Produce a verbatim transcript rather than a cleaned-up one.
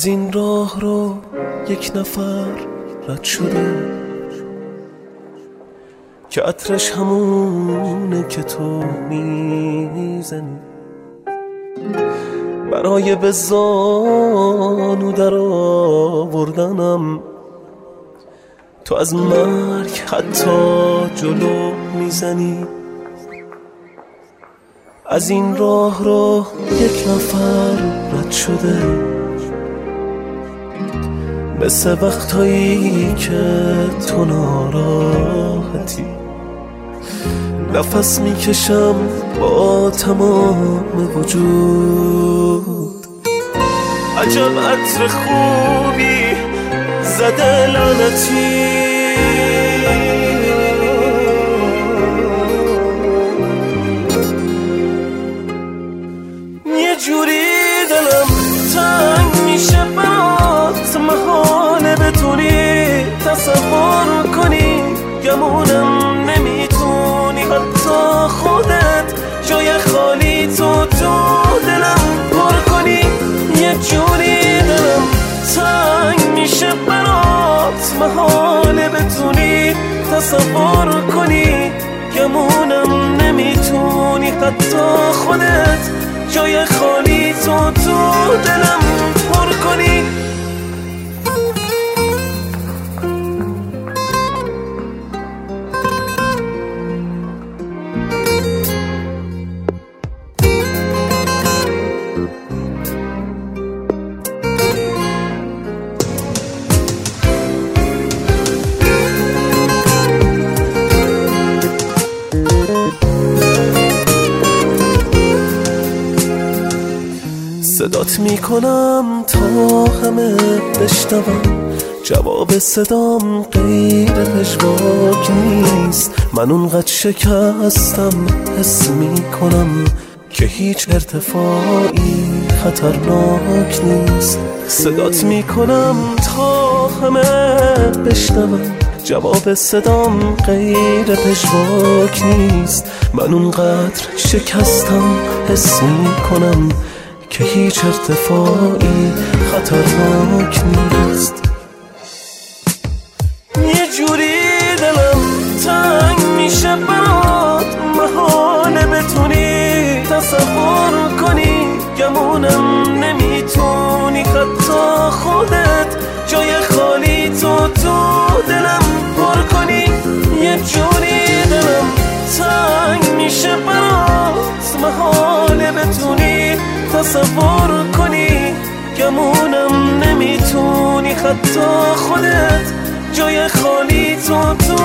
از این راه رو یک نفر رد شده که عطرش همونه که تو میزنی، برای به زانو در آوردنم تو از مرگ حتی جلو میزنی. از این راه رو یک نفر رد شده، مثل وقتایی که تو ناراحتی نفس میکشم با تمام وجود. عجب عطر خوبی زده لعنتی، یه جوری دلم تنگ میشه برات، محاله بتونی تصور کنی، گمونم نمیتونی حتی خودت جای خالی تو تو دلم پر کنی. یه جوری دلم تنگ میشه برات، محاله بتونی تصور کنی، گمونم نمیتونی حتی خودت جای خالی تو تو دلم پر کنی. صدات میکنم تا همه بشنوم، جواب صدام غیر پژواک نیست. من اونقدر شکستم حس میکنم که هیچ ارتفاعی خطرناک نیست. صدات میکنم تا همه بشنوم، جواب صدام غیر پژواک نیست. من اونقدر شکستم حس میکنم که هیچ ارتفاعی خطرناک نیست. یه جوری دلم تنگ میشه برات، محاله بتونی تصور کنی، گمونم نمیتونی حتی خودت جای خالی تو تو دلم پر کنی. یه جوری دلم تنگ میشه برات، محاله بتونی تصور کنی، گمونم نمیتونی حتی خودت جای خالی تو تو